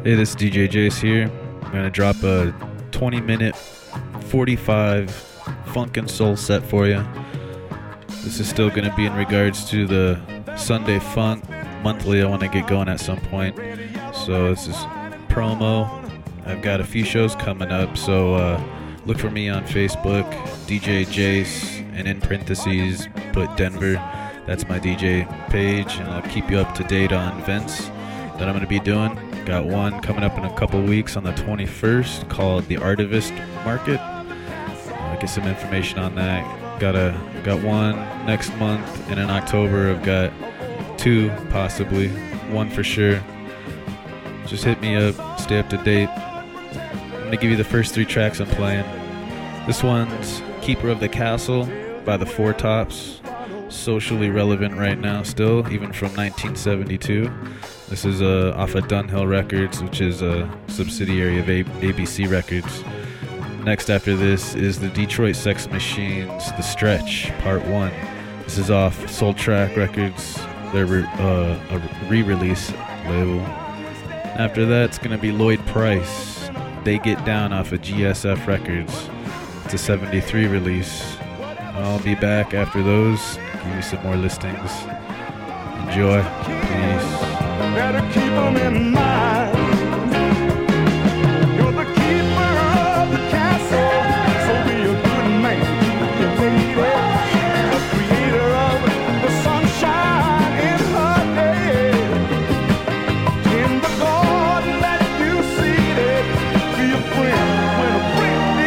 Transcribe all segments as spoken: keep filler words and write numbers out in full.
Hey, this is D J Jace here. I'm going to drop a twenty minute, forty-five funk and soul set for you. This is still going to be in regards to the Sunday Funk monthly I want to get going at some point. So this is promo. I've got a few shows coming up, so uh, look for me on Facebook, D J Jace, and in parentheses put Denver. That's my D J page, and I'll keep you up to date on events that I'm going to be doing. Got one coming up in a couple weeks on the twenty-first called the Artivist Market. I'll get some information on that. Got a got one next month, and in October I've got two possibly, one for sure. Just hit me up, stay up to date. I'm going to give you the first three tracks I'm playing. This one's Keeper of the Castle by the Four Tops. Socially relevant right now still, even from nineteen seventy-two. This is uh, off of Dunhill Records, which is a subsidiary of a- ABC Records. Next after this is the Detroit Sex Machines, The Stretch, Part one. This is off Soul Track Records, their re- uh, a re-release label. After that, it's going to be Lloyd Price, They Get Down off of G S F Records. It's a seventy-three release. I'll be back after those, give you some more listings. Enjoy. Peace. Better keep them in mind. You're the keeper of the castle, so be a good man. You're lady, the creator of the sunshine in her day. In the garden that you seeded, be a friend when a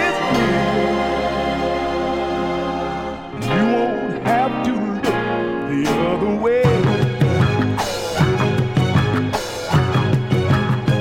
friend is near. You won't have to look the other way.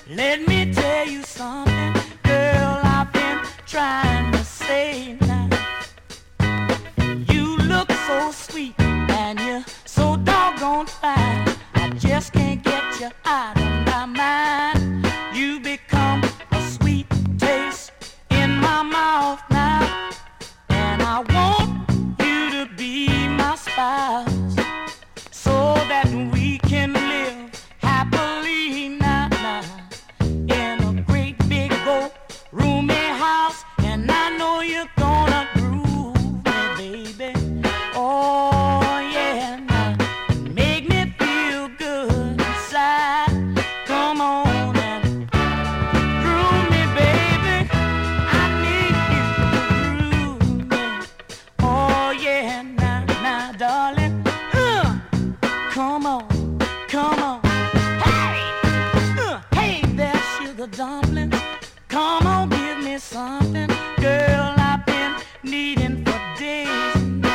Let me tell you something, girl, I've been trying to say now. You look so sweet and you're so doggone fine. I just can't get you out of my mind. You become a sweet taste in my mouth now. And I want you to be my spouse, so that we can live happily now, now in a great big old roomy house. And I know you're gonna groove me, baby. Oh yeah, now make me feel good inside. Come on and groove me, baby. I need you to groove me. Oh yeah, now, now, darling. Uh, come on, come on. Hey, uh, hey there, sugar dumpling. Come on, give me something, girl, I've been needing for days.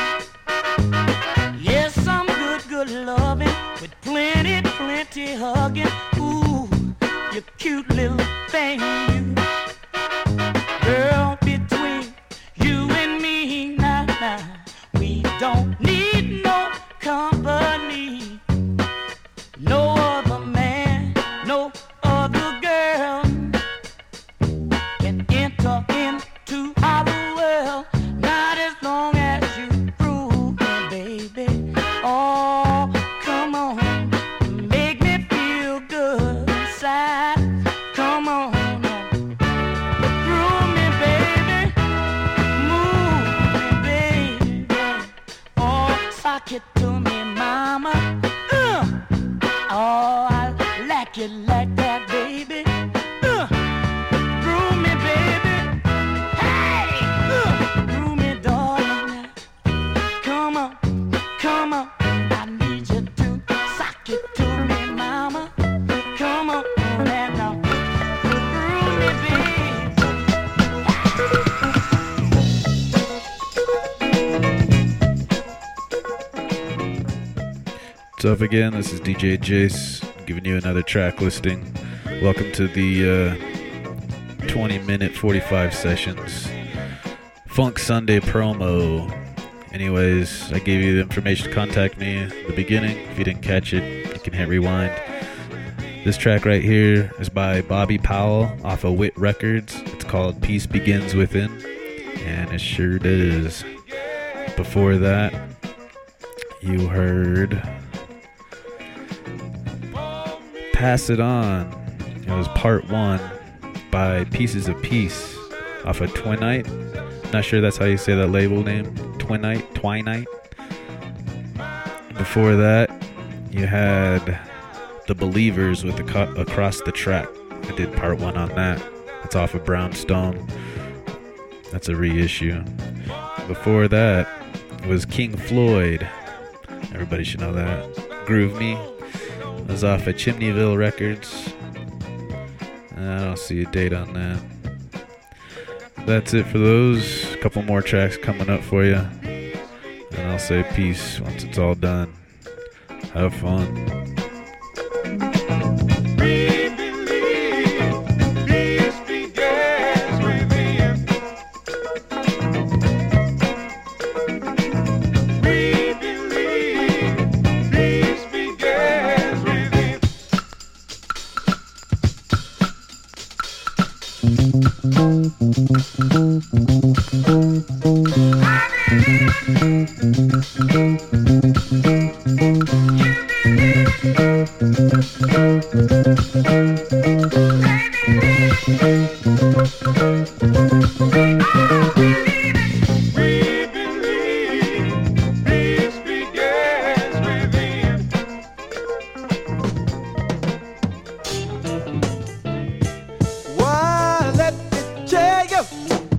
Yes, some good, good loving with plenty, plenty hugging. Ooh, you cute little thing, you. Girl, between you and me, now, now, we don't need no company. No other man, no other girl can enter into our world. Not as long as you prove me, baby. Oh, come on, make me feel good inside. Come on, groove me, baby. Move me, baby. Oh, sock it to me, mama. Uh, oh, I like it like that, baby. Uh, groove me, baby. Hey, uh, groove me, darling. Come on, come on. I need you to sock it to me, mama. Come on, and now groove me, baby. What's up again? This is D J Jace giving you another track listing. Welcome to the uh, twenty minute forty-five sessions Funk Sunday promo. Anyways, I gave you the information to contact me at the beginning. If you didn't catch it, you can hit rewind. This track right here is by Bobby Powell off of Wit Records. It's called Peace Begins Within, and it sure does. Before that, you heard Pass It On. It was part one by Pieces of Peace off of Twinite. Not sure that's how you say that label name. Twinite, Twinite. Before that, you had The Believers with the co- Across the Track. I did part one on that. It's off of Brownstone. That's a reissue. Before that, it was King Floyd. Everybody should know that. Groove Me. It was off of Chimneyville Records. I don't see a date on that. That's it for those. A couple more tracks coming up for you. And I'll say peace once it's all done. Have fun. Why, let me tell you.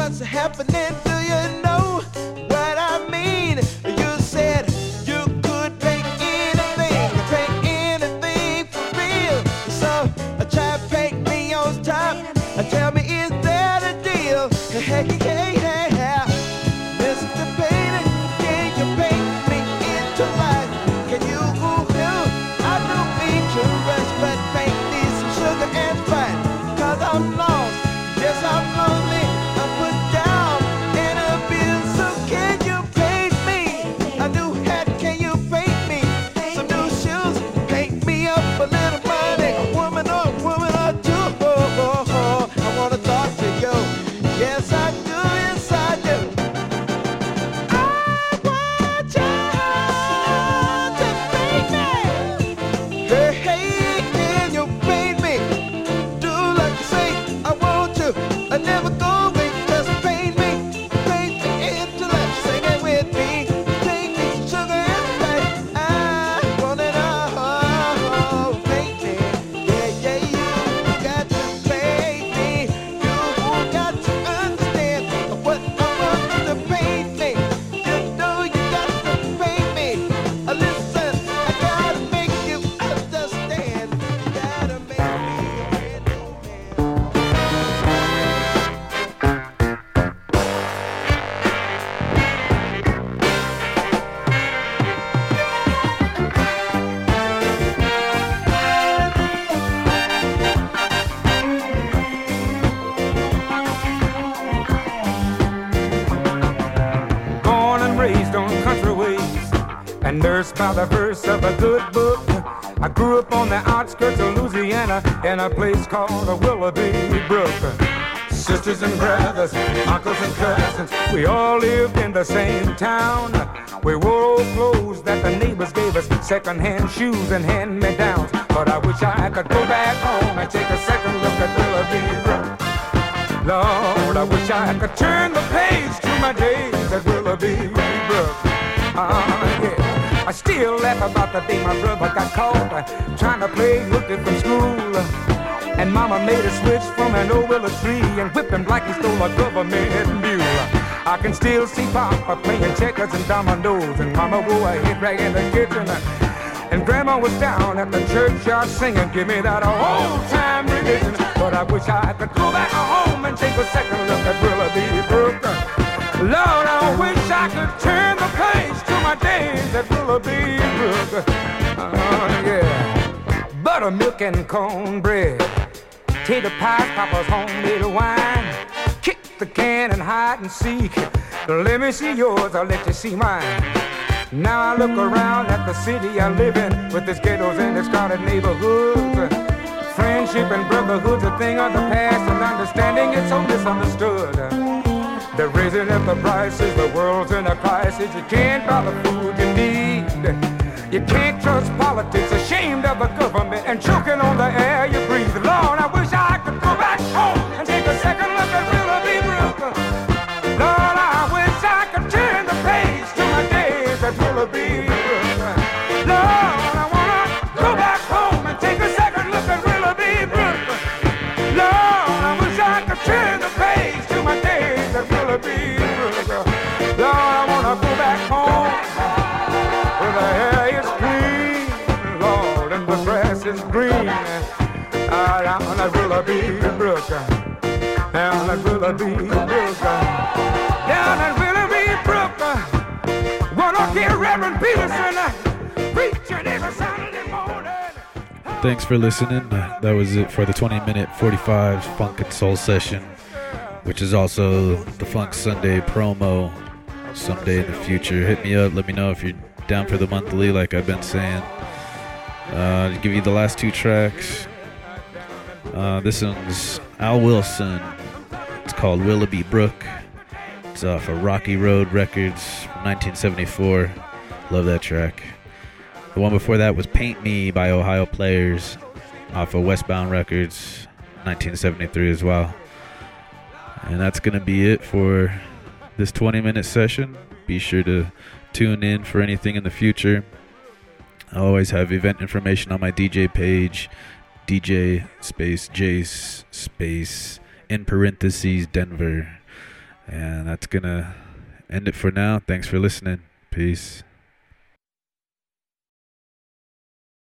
what's happening? Do you know what I mean? You said you could paint anything, paint anything for real. So I try to paint me on top. Tell me, is that a deal? Hey, hey, hey, hey. Mister Painter, can you paint me into life? Can you, ooh, ooh, I don't mean to rush, but paint me some sugar and spice. Cause I'm lost, yes, I'm lonely, I'm put down in a bill. So can you paint me a new hat? Can you paint me some new shoes? Paint me up a little money, a woman or a woman or two. Oh, oh, oh. I wanna talk to you. Yes, I do, yes, I do. I want you to paint me. Hey, hey, can you paint me? Do like you say, I want you. I never go away, just paint me. Paint me into life, sing it with me. Paint me sugar and spice. I want it all. Paint me, yeah, yeah, you got to paint me. You got to understand what I want you to paint me. You know you got to paint me. Uh, Listen, I gotta make you understand. You gotta make me a brand new man. Born and raised on country ways and nursed by the verse of a good book. I grew up on the outskirts of Louisiana in a place called Willoughby Brook. Sisters and brothers, uncles and cousins, we all lived in the same town. We wore old clothes that the neighbors gave us, second-hand shoes and hand-me-downs. But I wish I could go back home and take a second look at Willoughby Brook. Lord, I wish I could turn the page to my days at Willoughby Brook. Ah, yeah. I still laugh about the day my brother got caught uh, trying to play hooky from school. And mama made a switch from an old willow tree and whipped him like he stole a government mule. I can still see Papa playing checkers and dominoes, and Mama wore a head rag in the kitchen. And Grandma was down at the churchyard singing, give me that old-time religion. But I wish I could go back home and take a second look at Willoughby Brook. Lord, I wish I could turn the page to my days at Willoughby Brook. Oh, yeah. Buttermilk and cornbread, tater pies, Papa's homemade wine. Kick the can and hide and seek. Let me see yours, I'll let you see mine. Now I look around at the city I live in, with its ghettos and its crowded neighborhoods. Friendship and brotherhood's a thing of the past, and understanding it's so misunderstood. They're raising up the prices, the world's in a crisis. You can't buy the food you need. You can't trust politics, ashamed of the government, and choking on the air you breathe. Lord, I wish I could go back home and take a second look at Willoughby Brook. Lord, I wish I could turn the page to my days at Willoughby Brook. Lord, I wanna go back home and take a second look at Willoughby Brook. Lord, I wish I could turn the page to my days at Willoughby Brook. Lord, I wanna go back home where the hair is clean, Lord, and the grass is green. Ah, down at Willoughby Brook, down at Willoughby Brook, down at Willoughby Brook. Wanna hear Reverend Peterson preaching every Saturday morning. Thanks for listening. That was it for the twenty minute forty-five Funk and Soul session, which is also the Funk Sunday promo. Someday in the future, hit me up. Let me know if you're down for the monthly, like I've been saying. Uh, to give you the last two tracks. Uh, this one's Al Wilson. It's called Willoughby Brook. It's off of Rocky Road Records from nineteen seventy-four. Love that track. The one before that was Paint Me by Ohio Players off of Westbound Records, nineteen seventy-three as well. And that's going to be it for this twenty minute session. Be sure to tune in for anything in the future. I always have event information on my D J page, D J space Jace space in parentheses Denver. And that's going to end it for now. Thanks for listening. Peace.